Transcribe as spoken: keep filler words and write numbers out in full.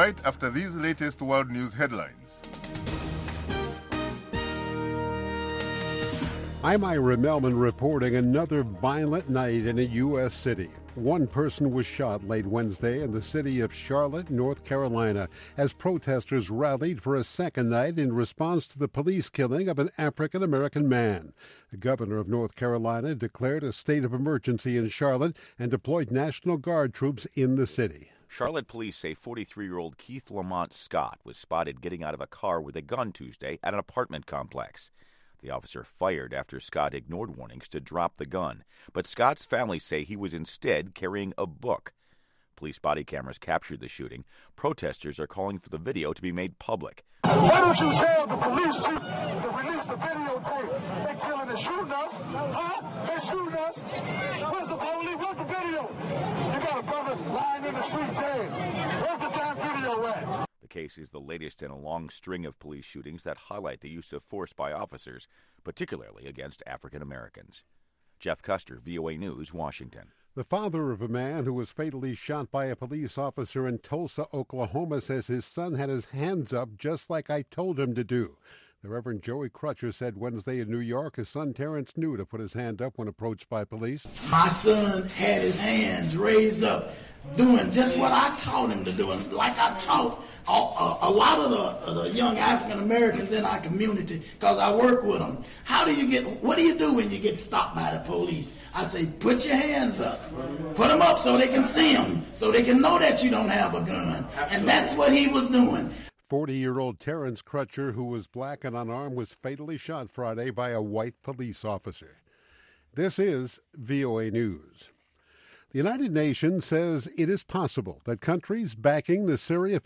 right after these latest world news headlines. I'm Ira Melman reporting another violent night in a U S city. One person was shot late Wednesday in the city of Charlotte, North Carolina, as protesters rallied for a second night in response to the police killing of an African-American man. The governor of North Carolina declared a state of emergency in Charlotte and deployed National Guard troops in the city. Charlotte police say forty-three-year-old Keith Lamont Scott was spotted getting out of a car with a gun Tuesday at an apartment complex. The officer fired after Scott ignored warnings to drop the gun, but Scott's family say he was instead carrying a book. Police body cameras captured the shooting. Protesters are calling for the video to be made public. Why don't you tell the police chief to release the videotape? They're killing and shooting us. Huh? They're shooting us. Where's the police? Where's the video? You got a brother lying in the street dead. Where's the damn video at? The case is the latest in a long string of police shootings that highlight the use of force by officers, particularly against African Americans. Jeff Custer, V O A News, Washington. The father of a man who was fatally shot by a police officer in Tulsa, Oklahoma, says his son had his hands up just like I told him to do. The Reverend Joey Crutcher said Wednesday in New York his son Terrence knew to put his hand up when approached by police. My son had his hands raised up, doing just what I taught him to do, and like I taught a, a, a lot of the, of the young African Americans in our community, because I work with them. How do you get, what do you do when you get stopped by the police? I say, put your hands up. Put them up so they can see them, so they can know that you don't have a gun. Absolutely. And that's what he was doing. forty-year-old Terrence Crutcher, who was black and unarmed, was fatally shot Friday by a white police officer. This is V O A News. The United Nations says it is possible that countries backing the Syria